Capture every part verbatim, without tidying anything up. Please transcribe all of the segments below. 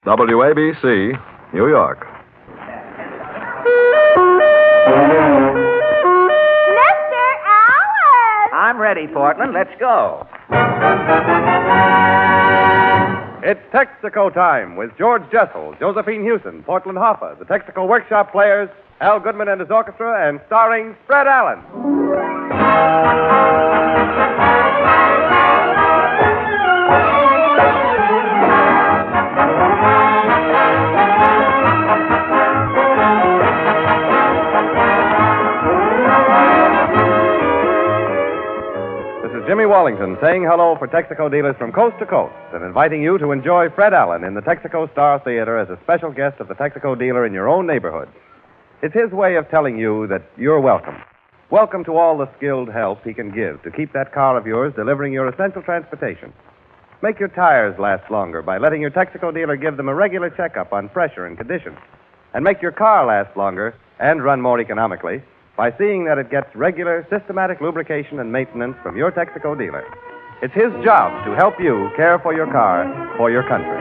W A B C, New York. Mister Allen! I'm ready, Portland. Let's go. It's Texaco time with George Jessel, Josephine Hewson, Portland Hoffa, the Texaco Workshop Players, Al Goodman and his orchestra, and starring Fred Allen. Jimmy Wallington saying hello for Texaco dealers from coast to coast and inviting you to enjoy Fred Allen in the Texaco Star Theater as a special guest of the Texaco dealer in your own neighborhood. It's his way of telling you that you're welcome. Welcome to all the skilled help he can give to keep that car of yours delivering your essential transportation. Make your tires last longer by letting your Texaco dealer give them a regular checkup on pressure and condition. And make your car last longer and run more economically by seeing that it gets regular, systematic lubrication and maintenance from your Texaco dealer. It's his job to help you care for your car, for your country.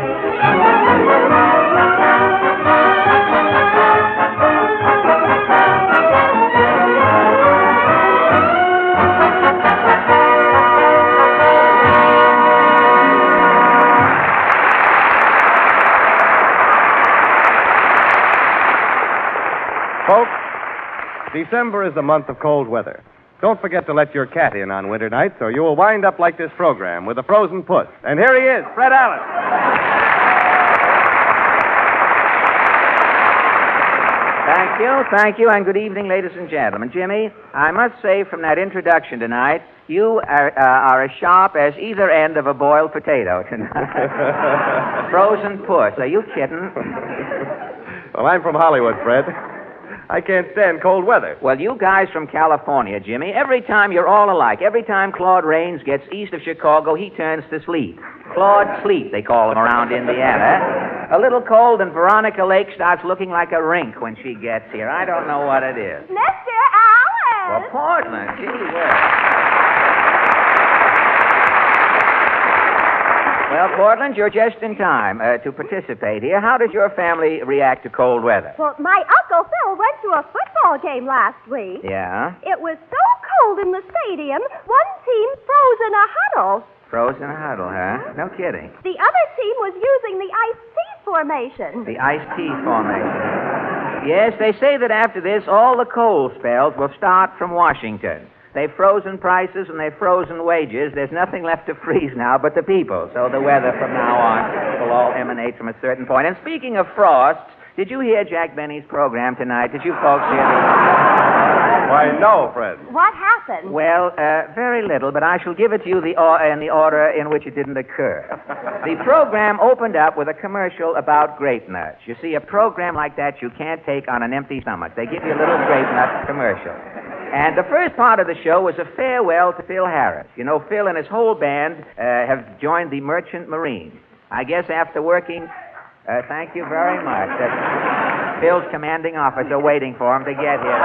Folks, December is the month of cold weather. Don't forget to let your cat in on winter nights, or you will wind up like this program with a frozen puss. And here he is, Fred Allen. Thank you, thank you, and good evening, ladies and gentlemen. Jimmy, I must say from that introduction tonight, you are, uh, are as sharp as either end of a boiled potato tonight. Frozen puss. Are you kidding? Well, I'm from Hollywood, Fred. I can't stand cold weather. Well, you guys from California, Jimmy, every time you're all alike. Every time Claude Rains gets east of Chicago, he turns to sleep. Claude Sleep, they call him around Indiana. A little cold, and Veronica Lake starts looking like a rink when she gets here. I don't know what it is. Mister Allen! Well, Portland, gee whiz. Well, Portland, you're just in time uh, to participate here. How does your family react to cold weather? Well, my Uncle Phil went to a football game last week. Yeah? It was so cold in the stadium, one team froze in a huddle. Froze in a huddle, huh? No kidding. The other team was using the iced tea formation. The iced tea formation. Yes, they say that after this, all the cold spells will start from Washington. They've frozen prices and they've frozen wages. There's nothing left to freeze now but the people. So the weather from now on will all emanate from a certain point. And speaking of frosts, did you hear Jack Benny's program tonight? Did you folks hear it? Why, no, Fred. What happened? Well, uh, very little, but I shall give it to you the or- in the order in which it didn't occur. The program opened up with a commercial about grape nuts. You see, a program like that you can't take on an empty stomach. They give you a little grape nut commercial. And the first part of the show was a farewell to Phil Harris. You know, Phil and his whole band uh, have joined the Merchant Marine. I guess after working... Uh, thank you very much. Uh, Phil's commanding officer waiting for him to get here.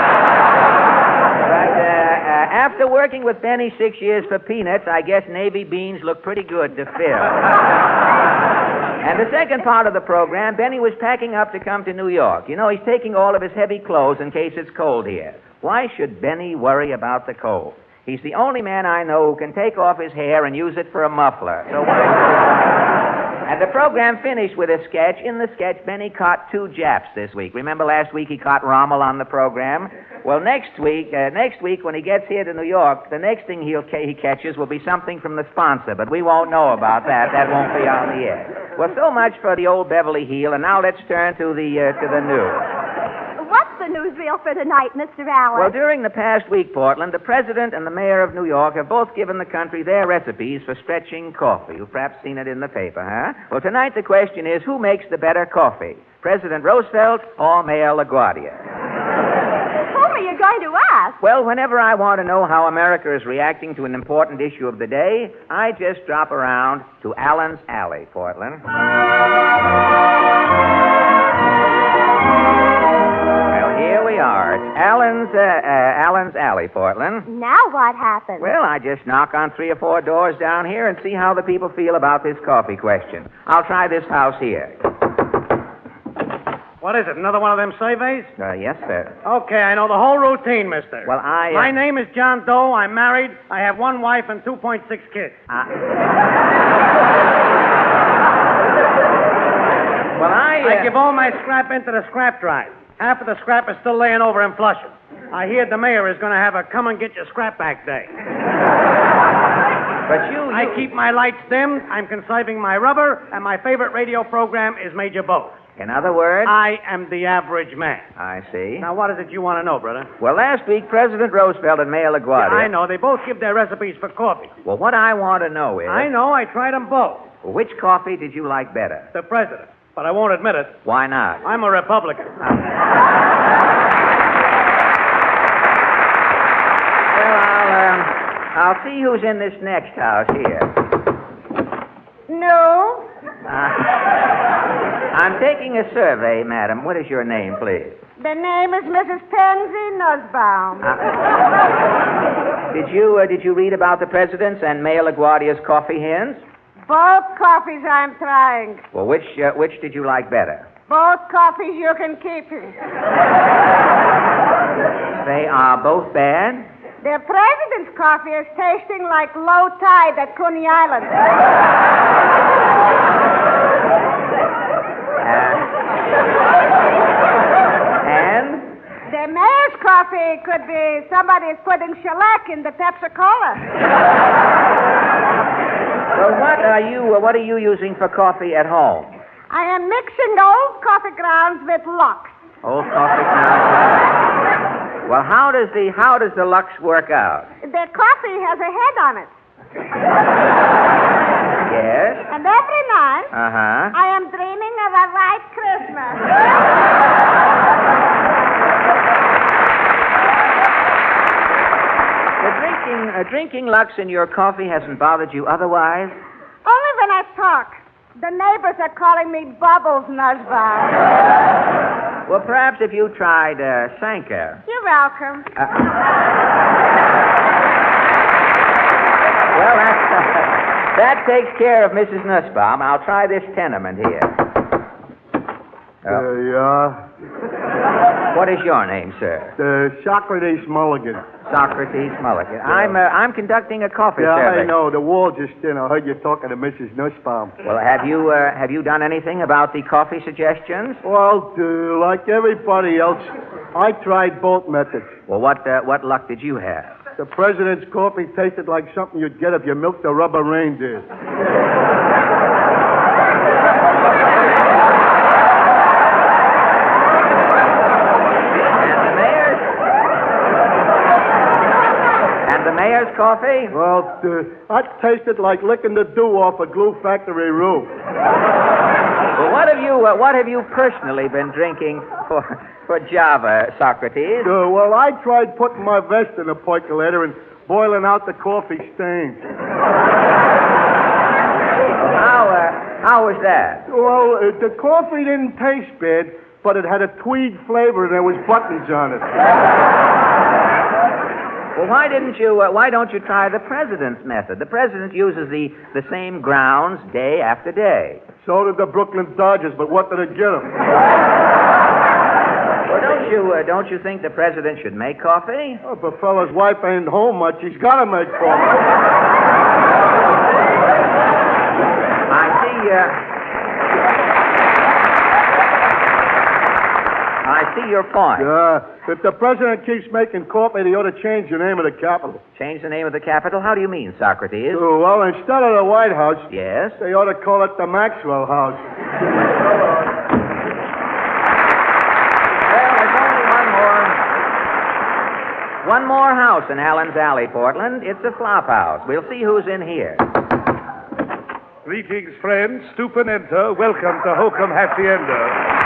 But uh, uh, after working with Benny six years for peanuts, I guess Navy beans look pretty good to Phil. And the second part of the program, Benny was packing up to come to New York. You know, he's taking all of his heavy clothes in case it's cold here. Why should Benny worry about the cold? He's the only man I know who can take off his hair and use it for a muffler. So why... And the program finished with a sketch. In the sketch, Benny caught two Japs this week. Remember last week he caught Rommel on the program? Well, next week, uh, next week when he gets here to New York, the next thing he'll ca- he catches will be something from the sponsor, but we won't know about that. That won't be on the air. Well, so much for the old Beverly Heel, and now let's turn to the uh, to the news. What's the newsreel for tonight, Mister Allen? Well, during the past week, Portland, the president and the mayor of New York have both given the country their recipes for stretching coffee. You've perhaps seen it in the paper, huh? Well, tonight the question is, who makes the better coffee? President Roosevelt or Mayor LaGuardia? Whom are you going to ask? Well, whenever I want to know how America is reacting to an important issue of the day, I just drop around to Allen's Alley, Portland. Well, here we are. It's Allen's, uh, uh, Allen's Alley, Portland. Now what happened? Well, I just knock on three or four doors down here and see how the people feel about this coffee question. I'll try this house here. What is it, another one of them surveys? Uh, yes, sir. Okay, I know the whole routine, mister. Well, I... Uh... My name is John Doe. I'm married. I have one wife and two point six kids. Uh... well, I... Uh... I give all my scrap into the scrap drive. Half of the scrap is still laying over in Flushing. I hear the mayor is going to have a come and get your scrap back day. But you, you... I keep my lights dimmed, I'm conserving my rubber, and my favorite radio program is Major Bose. In other words? I am the average man. I see. Now, what is it you want to know, brother? Well, last week, President Roosevelt and Mayor LaGuardia... Yeah, I know. They both give their recipes for coffee. Well, what I want to know is... I know. I tried them both. Well, which coffee did you like better? The president. But I won't admit it. Why not? I'm a Republican. Well, I'll, um, I'll see who's in this next house here. No. Uh, I'm taking a survey, madam. What is your name, please? The name is Missus Pansy Nussbaum. Uh, did you uh, did you read about the president's and Mayor LaGuardia's coffee hens? Both coffees I'm trying. Well, which uh, which did you like better? Both coffees you can keep. They are both bad? The president's coffee is tasting like low tide at Coney Island. Uh, and? The mayor's coffee could be somebody's putting shellac in the Pepsi-Cola. Well, what are you uh, what are you using for coffee at home? I am mixing old coffee grounds with Lux. Old coffee grounds. Well, how does the how does the Lux work out? The coffee has a head on it. Yes. And every night, Uh-huh. I am dreaming of a white Christmas. The drinking uh, drinking Lux in your coffee hasn't bothered you otherwise? Only when I talk. The neighbors are calling me Bubbles Nussbaum. Well, perhaps if you tried uh, Sanka. You're welcome. Uh, well, that, uh, that takes care of Missus Nussbaum. I'll try this tenement here. There you are. What is your name, sir? The Socrates Mulligan. Socrates Mulligan. I'm uh, I'm conducting a coffee Yeah, survey. I know. The wall just in. I heard you talking to Missus Nussbaum. Well, have you uh, have you done anything about the coffee suggestions? Well, uh, like everybody else, I tried both methods. Well, what uh, what luck did you have? The president's coffee tasted like something you'd get if you milked a rubber reindeer. Mayor's coffee? Well, uh, that tasted like licking the dew off a glue factory roof. Well, what have you uh, what have you personally been drinking for for Java, Socrates? Uh, well, I tried putting my vest in a percolator and boiling out the coffee stains. How uh, how was that? Well, uh, the coffee didn't taste bad, but it had a tweed flavor and there was buttons on it. Well, why didn't you? Uh, why don't you try the president's method? The president uses the, the same grounds day after day. So did the Brooklyn Dodgers, but what did it get them? Well, don't you uh, don't you think the president should make coffee? Oh, if a fella's wife ain't home much, he's got to make coffee. I see. Uh, I see your point. Yeah. If the president keeps making coffee, they ought to change the name of the capital. Change the name of the capital? How do you mean, Socrates? Oh, well, instead of the White House, yes, they ought to call it the Maxwell House. Well, there's only one more. One more house in Allen's Alley, Portland. It's a flop house. We'll see who's in here. Greetings, friends. Stoop and enter. Welcome to Hokum Hacienda.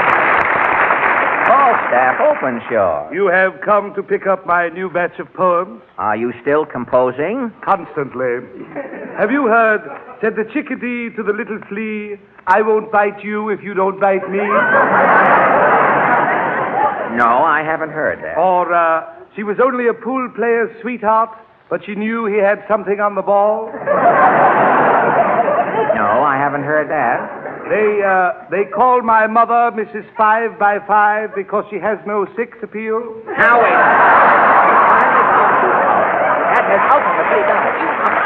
Falstaff Openshaw. You have come to pick up my new batch of poems? Are you still composing? Constantly. Have you heard, said the chickadee to the little flea, I won't bite you if you don't bite me? No, I haven't heard that. Or uh, she was only a pool player's sweetheart, but she knew he had something on the ball? No, I haven't heard that. They, uh, they call my mother Missus Five by Five because she has no sex appeal? Now, wait. That has ultimately done it.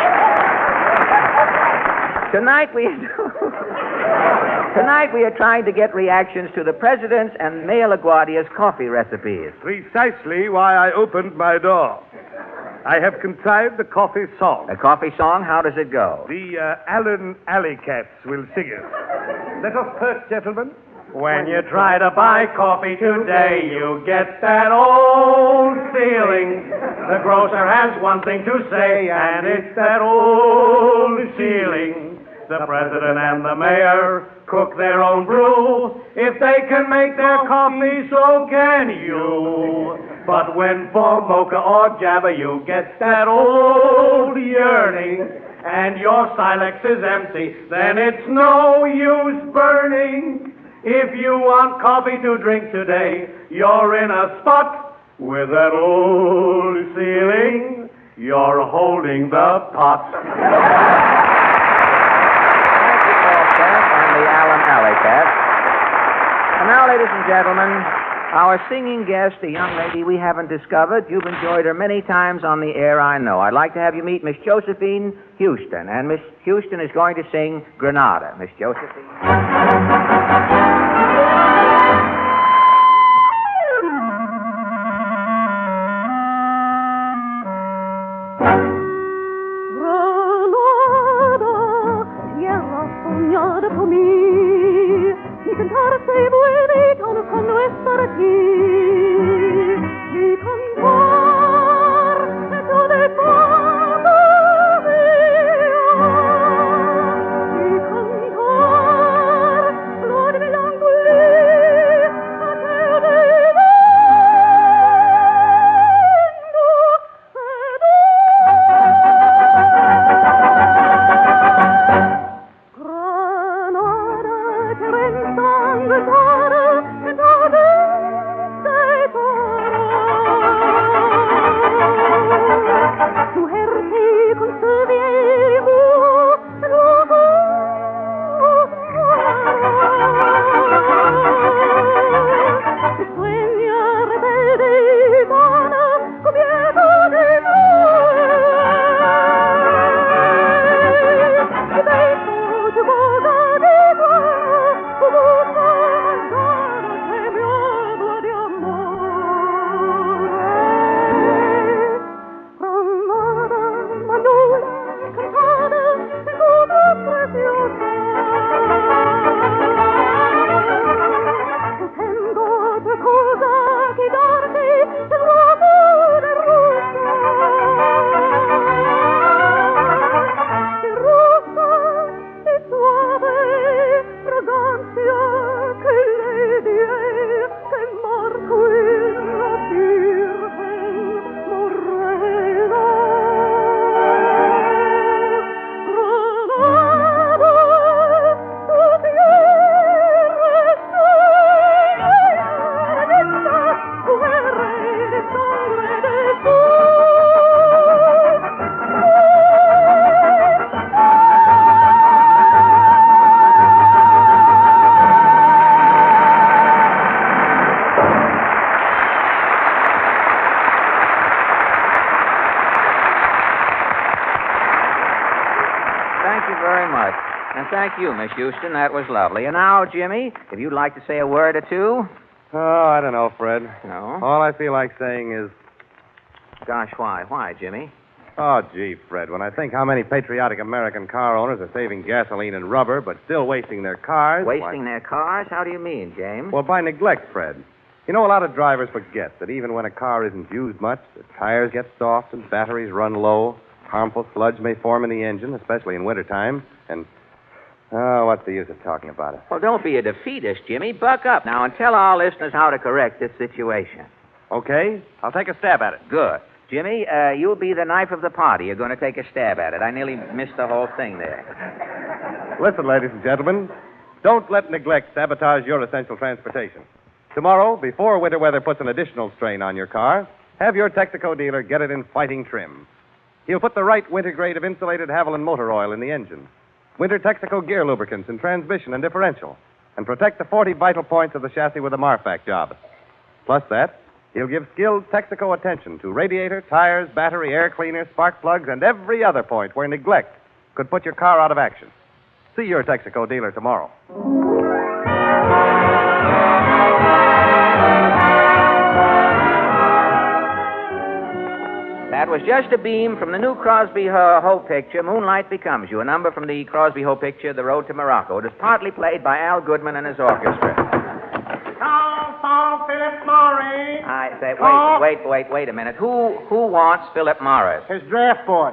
Tonight we... Tonight we are trying to get reactions to the President's and Mayor LaGuardia's coffee recipes. Precisely why I opened my door. I have contrived the coffee song. A coffee song? How does it go? The uh, Allen Alley Cats will sing it. Let us perch, gentlemen. When you try to buy coffee today, you get that old feeling. The grocer has one thing to say, and it's that old feeling. The president and the mayor cook their own brew. If they can make their coffee, so can you. But when for mocha or java you get that old yearning, and your Silex is empty, then it's no use burning. If you want coffee to drink today, you're in a spot with that old feeling. You're holding the pot. And the Allen Alley Cats. And now, ladies and gentlemen, our singing guest, a young lady we haven't discovered. You've enjoyed her many times on the air, I know. I'd like to have you meet Miss Josephine Houston. And Miss Houston is going to sing Granada. Miss Josephine. Thank you, Miss Houston. That was lovely. And now, Jimmy, if you'd like to say a word or two. Oh, I don't know, Fred. No? All I feel like saying is... Gosh, why? Why, Jimmy? Oh, gee, Fred, when I think how many patriotic American car owners are saving gasoline and rubber, but still wasting their cars... Wasting why... their cars? How do you mean, James? Well, by neglect, Fred. You know, a lot of drivers forget that even when a car isn't used much, the tires get soft and batteries run low. Harmful sludge may form in the engine, especially in wintertime, and... Oh, what's the use of talking about it? Well, don't be a defeatist, Jimmy. Buck up now and tell our listeners how to correct this situation. Okay, I'll take a stab at it. Good. Jimmy, uh, you'll be the knife of the party. You're going to take a stab at it. I nearly missed the whole thing there. Listen, ladies and gentlemen, don't let neglect sabotage your essential transportation. Tomorrow, before winter weather puts an additional strain on your car, have your Texaco dealer get it in fighting trim. He'll put the right winter grade of insulated Haviland motor oil in the engine, winter Texaco gear lubricants in transmission and differential, and protect the forty vital points of the chassis with a Marfac job. Plus that, he'll give skilled Texaco attention to radiator, tires, battery, air cleaner, spark plugs, and every other point where neglect could put your car out of action. See your Texaco dealer tomorrow. That was just a beam from the new Crosby uh, Ho picture, Moonlight Becomes You, a number from the Crosby Ho picture, The Road to Morocco. It is partly played by Al Goodman and his orchestra. Call for Philip Morris. I say, Oh. wait, wait, wait, wait a minute. Who who wants Philip Morris? His draft board.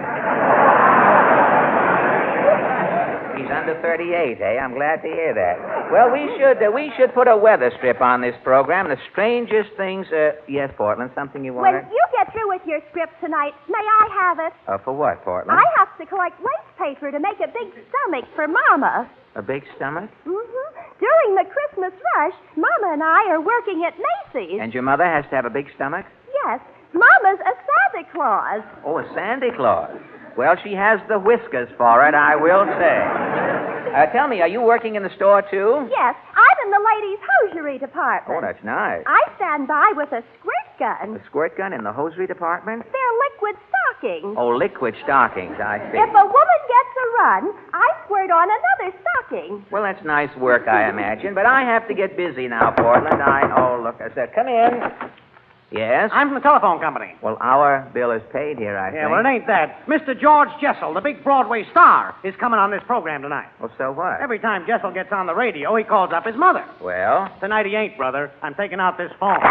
He's under thirty-eight, eh? I'm glad to hear that. Well, we should uh, we should put a weather strip on this program. The strangest things. Uh, yes, Portland. Something you When wanted? you get through with your script tonight, may I have it? Uh, for what, Portland? I have to collect waste paper to make a big stomach for Mama. A big stomach? Mm-hmm. During the Christmas rush, Mama and I are working at Macy's. And your mother has to have a big stomach? Yes, Mama's a Santa Claus. Oh, a Santa Claus. Well, she has the whiskers for it, I will say. Uh, tell me, are you working in the store, too? Yes, I'm in the ladies' hosiery department. Oh, that's nice. I stand by with a squirt gun. A squirt gun in the hosiery department? They're liquid stockings. Oh, liquid stockings, I see. If a woman gets a run, I squirt on another stocking. Well, that's nice work, I imagine, but I have to get busy now, Portland. I... Oh, look, I said, come in. Yes? I'm from the telephone company. Well, our bill is paid here, I Yeah, think. well, it ain't that. Mister George Jessel, the big Broadway star, is coming on this program tonight. Well, so what? Every time Jessel gets on the radio, he calls up his mother. Well? Tonight he ain't, brother. I'm taking out this phone.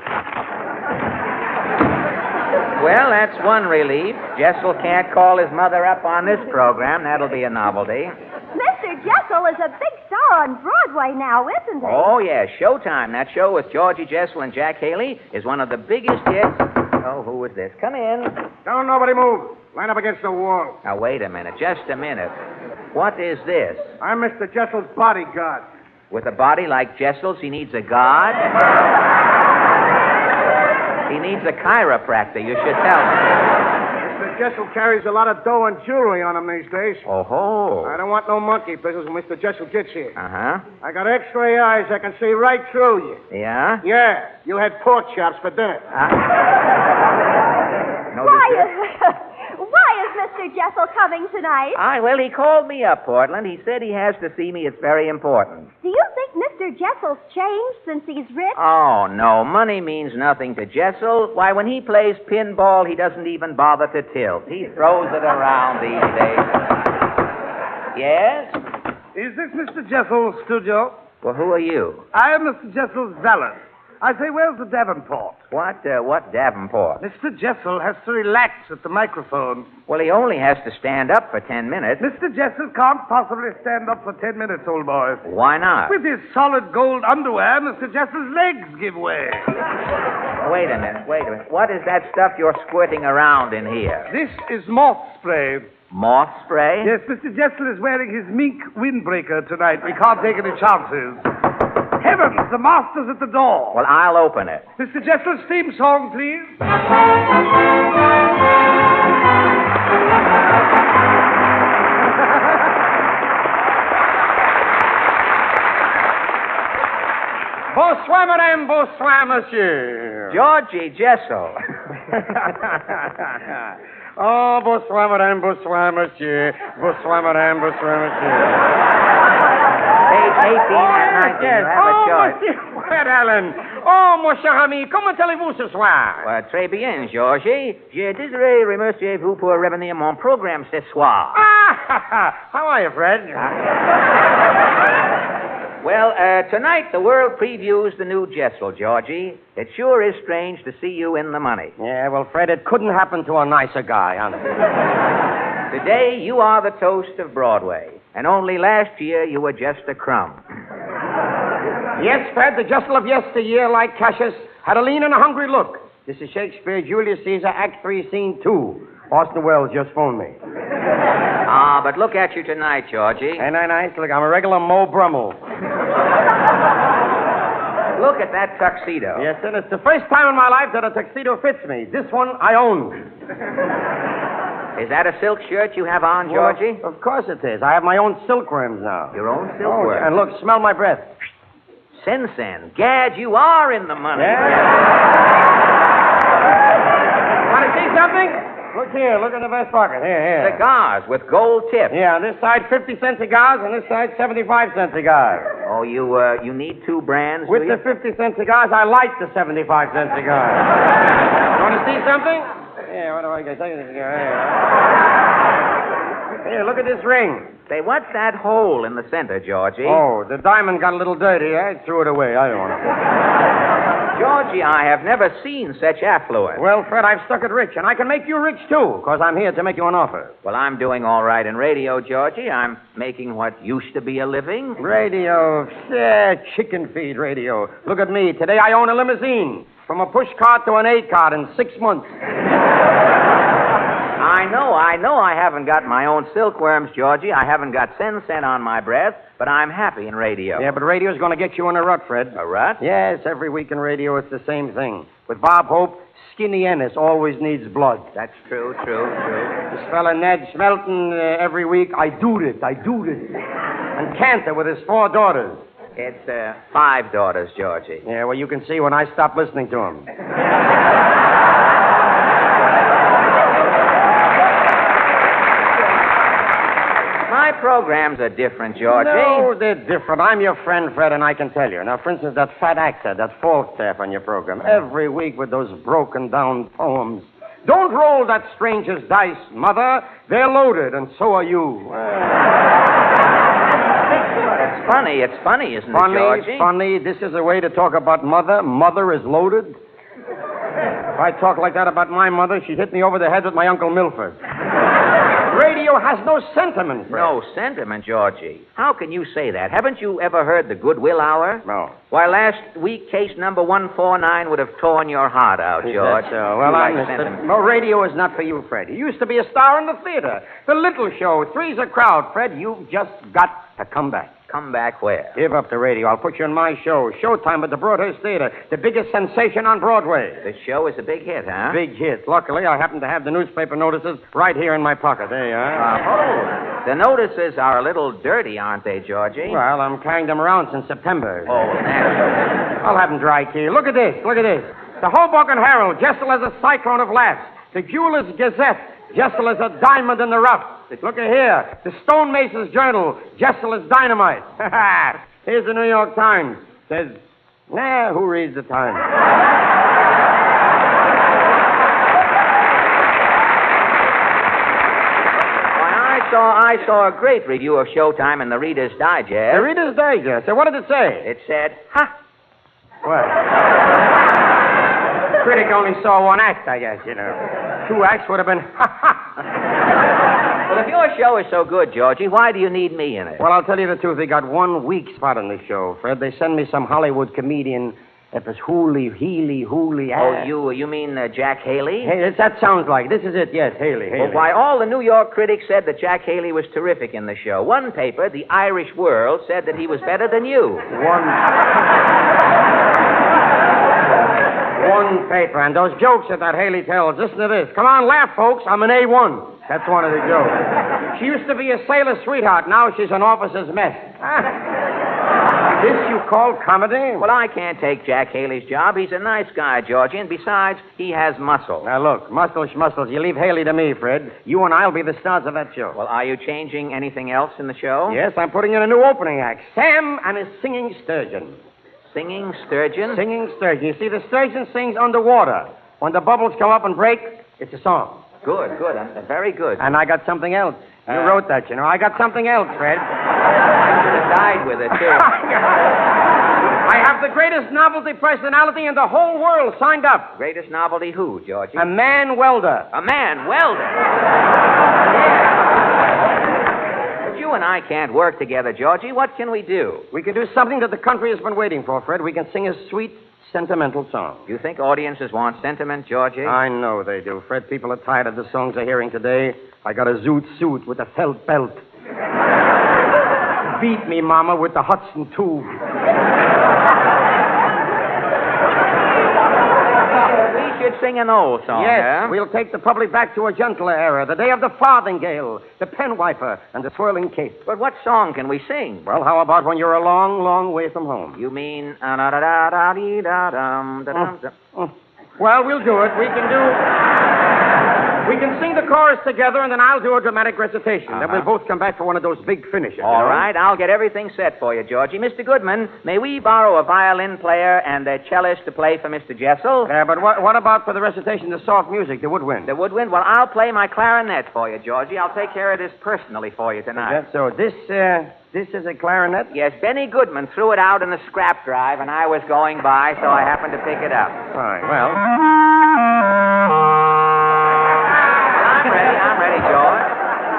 Well, that's one relief. Jessel can't call his mother up on this program. That'll be a novelty. Mister Jessel is a big star on Broadway now, isn't he? Oh, yeah, Showtime. That show with Georgie Jessel and Jack Haley is one of the biggest hits. Oh, who is this? Come in. Don't nobody move. Line up against the wall. Now, wait a minute. Just a minute. What is this? I'm Mister Jessel's bodyguard. With a body like Jessel's, he needs a guard? He needs a chiropractor, you should tell him. Mister Jessel carries a lot of dough and jewelry on him these days. Oh, ho. I don't want no monkey business when Mister Jessel gets here. Uh-huh. I got X-ray eyes. I can see right through you. Yeah? Yeah, you had pork chops for dinner. Uh, no, Why this- is, why is Mister Jessel coming tonight? Ah, well, he called me up, Portland. He said he has to see me. It's very important. Do you think Mister Jessel's changed since he's rich? Oh, no. Money means nothing to Jessel. Why, when he plays pinball, he doesn't even bother to tilt. He throws it around these days. Yes? Is this Mister Jessel's studio? Well, who are you? I am Mister Jessel's valet. I say, where's the Davenport? What, uh, what Davenport? Mister Jessel has to relax at the microphone. Well, he only has to stand up for ten minutes. Mister Jessel can't possibly stand up for ten minutes, old boy. Why not? With his solid gold underwear, Mister Jessel's legs give way. Wait a minute, wait a minute. What is that stuff you're squirting around in here? This is moth spray. Moth spray? Yes, Mister Jessel is wearing his mink windbreaker tonight. We can't take any chances. Heavens, the master's at the door. Well, I'll open it. Mister Jessel's theme song, please. Bonsoir, madame. Bonsoir, monsieur. Georgie Jessel. Oh, bonsoir, madame. Bonsoir, monsieur. Bonsoir, madame. Bonsoir, monsieur. Page eighteen and nineteen. You have a Oh, choice. monsieur Fred Allen. Oh, mon cher ami, comment allez-vous ce soir? Well, très bien, Georgie. Je désirais remercier vous pour revenir mon programme ce soir. Ah, how are you, Fred? Well, uh, tonight the world previews the new Jessel, Georgie. It sure is strange to see you in the money. Yeah, well, Fred, it couldn't happen to a nicer guy, honey. Today you are the toast of Broadway, and only last year you were just a crumb. Yes, Fred, the Jessel of yesteryear, like Cassius, had a lean and a hungry look. This is Shakespeare, Julius Caesar, Act Three, Scene Two. Orson Welles just phoned me. Ah, but look at you tonight, Georgie. Ain't I nice? Look, I'm a regular Mo Brummel. Look at that tuxedo. Yes, sir. It's the first time in my life that a tuxedo fits me. This one I own. Is that a silk shirt you have on, Georgie? Well, of course it is. I have my own silkworms now. Your own Oh, silkworm. and look, smell my breath. Sen Sen. Gad, you are in the money. Want to see something? Look here. Look in the vest pocket. Here, here. Cigars with gold tips. Yeah, on this side fifty cent cigars, and this side seventy-five cent cigars. Oh, you uh, you need two brands, With do the you? fifty cent cigars, I like the seventy-five cent cigars. You want to see something? Yeah, what do I get? Take the cigar. Here. Here, look at this ring. Say, what's that hole in the center, Georgie? Oh, the diamond got a little dirty. I threw it away. I don't want it. Georgie, I have never seen such affluence. Well, Fred, I've stuck it rich, and I can make you rich, too, because I'm here to make you an offer. Well, I'm doing all right in radio, Georgie. I'm making what used to be a living. Radio. Yeah, chicken feed radio. Look at me. Today I own a limousine. From a push cart to an A cart in six months. I know, I know I haven't got my own silkworms, Georgie. I haven't got Sen Sen on my breath, but I'm happy in radio. Yeah, but radio's going to get you in a rut, Fred. A rut? Yes, every week in radio it's the same thing. With Bob Hope, Skinny Ennis always needs blood. That's true, true, true. This fella Ned Smelton, uh, every week, I do it, I do it. And Cantor with his four daughters. It's uh, five daughters, Georgie. Yeah, well, you can see when I stop listening to him. My programs are different, Georgie. No, they're different. I'm your friend, Fred, and I can tell you. Now, for instance, that fat actor, that Falstaff on your program, every week with those broken-down poems. Don't roll that stranger's dice, Mother. They're loaded, and so are you. It's funny. It's funny, isn't Funny, it, Georgie? funny. This is a way to talk about Mother. Mother is loaded. If I talk like that about my mother, she'd hit me over the head with my Uncle Milford. Radio has no sentiment, Fred. No sentiment, Georgie. How can you say that? Haven't you ever heard the Goodwill Hour? No. Why, last week, case number one forty-nine would have torn your heart out, Is George. that so? Well, You I like missed it. sentiment. No, radio is not for you, Fred. You used to be a star in the theater. The Little Show, Three's a Crowd. Fred, you've just got to come back. Come back where? Give up the radio. I'll put you in my show, Showtime at the Broadhurst Theater, the biggest sensation on Broadway. The show is a big hit, huh? Big hit. Luckily, I happen to have the newspaper notices right here in my pocket. There you are. Oh, the notices are a little dirty, aren't they, Georgie? Well, I'm carrying them around since September. Oh, naturally. I'll have them dry, Key. Look at this. Look at this. The Hoboken Herald, Jessel as a cyclone of laughs. The Jeweller's Gazette, Jessel as a diamond in the rough. Look at here. The Stonemason's Journal, Jessel as dynamite. Here's the New York Times. Says, nah, who reads the Times? Why, I saw I saw a great review of Showtime in the Reader's Digest. The Reader's Digest. So what did it say? It said, ha! What? The critic only saw one act, I guess, you know. Two acts would have been ha ha. Well, if your show is so good, Georgie, why do you need me in it? Well, I'll tell you the truth. They got one weak spot on the show, Fred. They send me some Hollywood comedian that was Hooley, Healy, Hooley. Oh, you you mean uh, Jack Haley? Hey, this- that sounds like. This is it, yes, Haley, Haley. Well, why, all the New York critics said that Jack Haley was terrific in the show. One paper, the Irish World, said that he was better than you. One. One paper, and those jokes that that Haley tells. Listen to this. Come on, laugh, folks. I'm an A one. That's one of the jokes. She used to be a sailor's sweetheart. Now she's an officer's mess. This you call comedy? Well, I can't take Jack Haley's job. He's a nice guy, Georgie, and besides, he has muscle. Now, look, muscles, muscles. You leave Haley to me, Fred. You and I'll be the stars of that show. Well, are you changing anything else in the show? Yes, I'm putting in a new opening act. Sam and his singing sturgeon. Singing sturgeon? Singing sturgeon. You see, the sturgeon sings underwater. When the bubbles come up and break, it's a song. Good, good. Uh, very good. And I got something else. You Uh, wrote that, you know. I got something else, Fred. I should have died with it, too. I have the greatest novelty personality in the whole world signed up. Greatest novelty who, Georgie? A man welder. A man welder. Yeah. But you and I can't work together, Georgie. What can we do? We can do something that the country has been waiting for, Fred. We can sing a sweet, sentimental song. You think audiences want sentiment, Georgie? I know they do, Fred. People are tired of the songs they're hearing today. I got a zoot suit with a felt belt. Beat me, Mama, with the Hudson tube. you'd sing an old song, Yes, huh? we'll take the public back to a gentler era, the day of the farthingale, the pen wiper, and the swirling cape. But what song can we sing? Well, how about when you're a long, long way from home? You mean... Uh, da, da, da, da, dee, da, dum, da, dum, da. Oh. Well, we'll do it. We can do... We can sing the chorus together, and then I'll do a dramatic recitation. Uh-huh. Then we'll both come back for one of those big finishes. All you know? right, I'll get everything set for you, Georgie. Mister Goodman, may we borrow a violin player and a cellist to play for Mister Jessel? Yeah, but what, what about for the recitation, the soft music, the woodwind? The woodwind? Well, I'll play my clarinet for you, Georgie. I'll take care of this personally for you tonight. That's so. This, uh, this is a clarinet? Yes, Benny Goodman threw it out in the scrap drive, and I was going by, so I happened to pick it up. Fine. Well... I'm ready. I'm ready, George.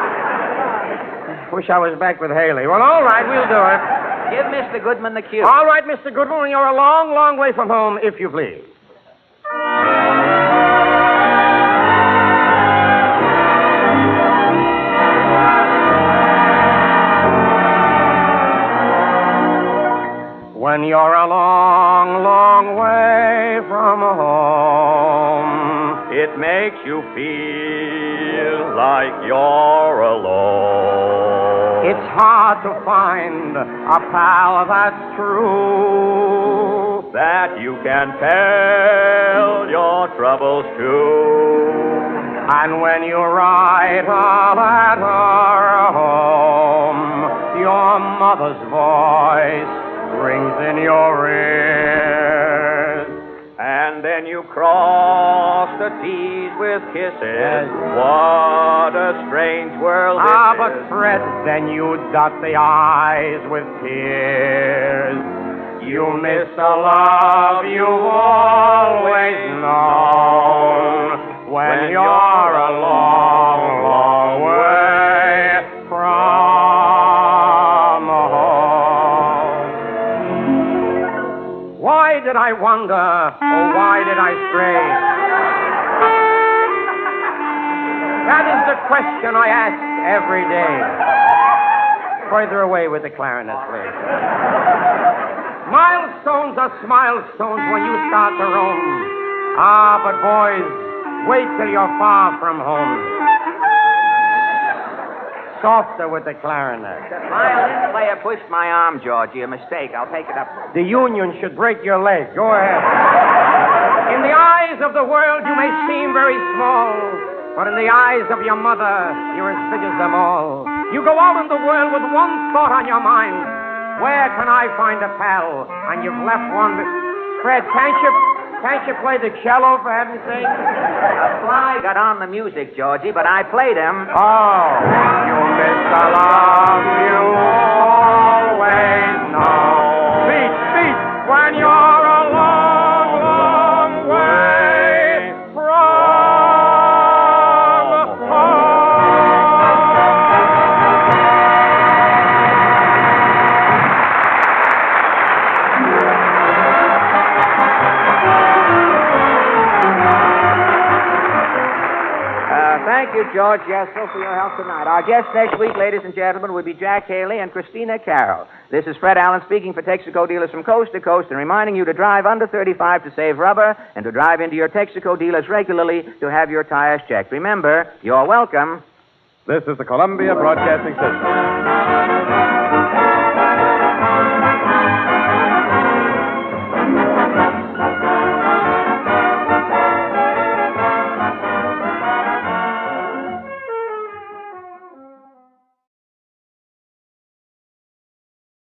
Wish I was back with Haley. Well, all right, we'll do it. Give Mister Goodman the cue. All right, Mister Goodman, you're a long, long way from home, if you please. When you're a long, long way from home, It makes you feel like you're alone. it's hard to find a pal that's true. That you can tell your troubles to. And when you write a letter home, your mother's voice rings in your ears. And then you cross the T's with kisses. Yes. What a strange world this Ah, is. but Fred, then you dot the I's with tears. You miss the love you've always known when you're a long, long way from home. Why did I wander? Oh, why did I stray? That is the question I ask every day. Further away with the clarinet, please. Milestones are milestones when you start to roam. Ah, but boys, wait till you're far from home. Softer with the clarinet. The violin player pushed my arm, Georgie. A mistake. I'll take it up. The union should break your leg. Go ahead. In the eyes of the world, you may seem very small, but in the eyes of your mother, you're as big as them all. You go out in the world with one thought on your mind. Where can I find a pal? And you've left one. Fred, can't you, can't you play the cello, for heaven's sake? Fly got on the music, Georgie, but I played him. Oh, you miss the love you always know. Beat, beat, when you're a long, long way from home. Thank you, George Jessel, for your help tonight. Our guests next week, ladies and gentlemen, will be Jack Haley and Christina Carroll. This is Fred Allen speaking for Texaco dealers from coast to coast and reminding you to drive under thirty-five to save rubber and to drive into your Texaco dealers regularly to have your tires checked. Remember, you're welcome. This is the Columbia Broadcasting System.